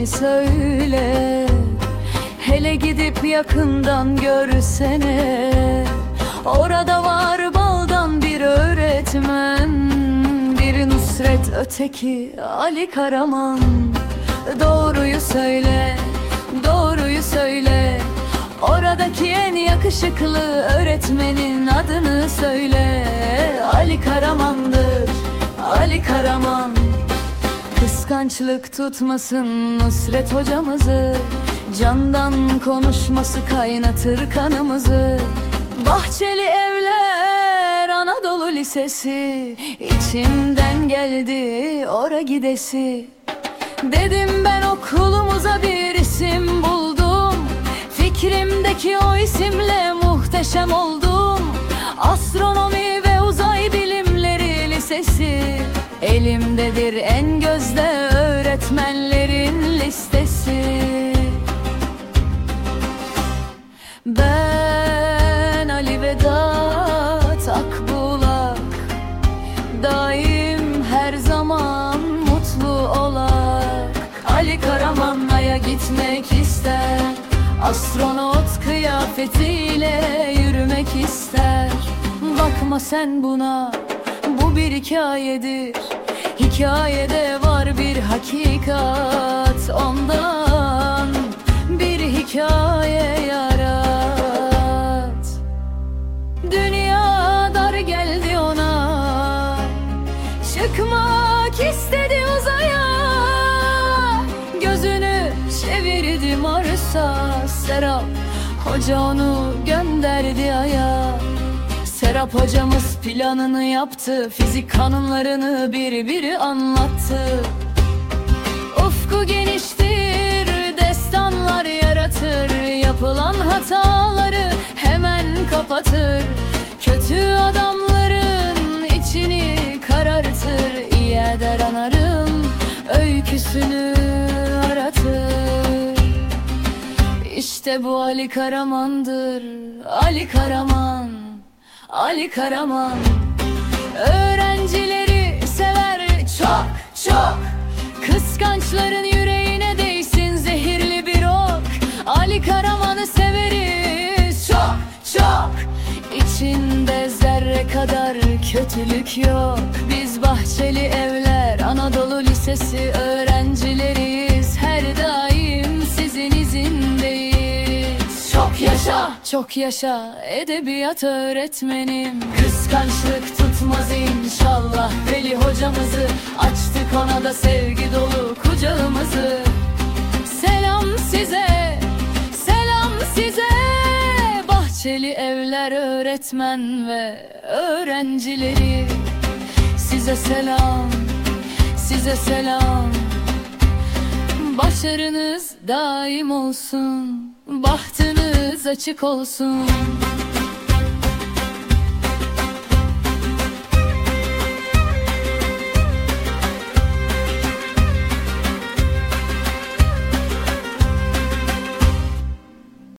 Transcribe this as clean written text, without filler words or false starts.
ismini söyle. Hele gidip yakından görsene. Orada var baldan bir öğretmen, biri Nusret, öteki Ali Karaman. Doğruyu söyle, doğruyu söyle. Oradaki en yakışıklı öğretmenin adını söyle. Ali Karaman'dır, Ali Karaman. Kıskançlık tutmasın Nusret hocamızı, candan konuşması kaynatır kanımızı. Bahçeli Evler Anadolu Lisesi, içimden geldi ora gidesi. Dedim ben okulumuza bir isim buldum, fikrimdeki o isimle muhteşem oldum. Astronomi ve Uzay Bilimleri Lisesi, elimdedir en gözde öğretmenlerin listesi. Ben Ali Vedat Akbuğlak, daim her zaman mutlu olak. Ali Karaman Ay'a gitmek ister, astronot kıyafetiyle yürümek ister. Bakma sen buna, bu bir hikayedir. Hikayede var bir hakikat, ondan bir hikaye yarat. Dünya dar geldi ona, çıkmak istedi uzaya. Gözünü çevirdi Mars'a, Serap Hoca onu gönderdi Ay'a. Serap hocamız planını yaptı, fizik kanunlarını bir anlattı. Ufku geniştir, destanlar yaratır, yapılan hataları hemen kapatır. Kötü adamların içini karartır, iyi eder anarım öyküsünü aratır. İşte bu Ali Karaman'dır, Ali Karaman, Ali Karaman. Öğrencileri sever çok çok, kıskançların yüreğine değsin zehirli bir ok. Ali Karaman'ı severiz çok çok, İçinde zerre kadar kötülük yok. Biz Bahçeli Evler Anadolu Lisesi öğrencileriyiz, her daim sizin izindeyiz. Çok yaşa, çok yaşa edebiyat öğretmenim. Kıskançlık tutmaz inşallah Veli hocamızı, açtık ona da sevgi dolu kucağımızı. Selam size, selam size, Bahçeli Evler öğretmen ve öğrencileri. Size selam, size selam. Başarınız daim olsun, bahtınız açık olsun.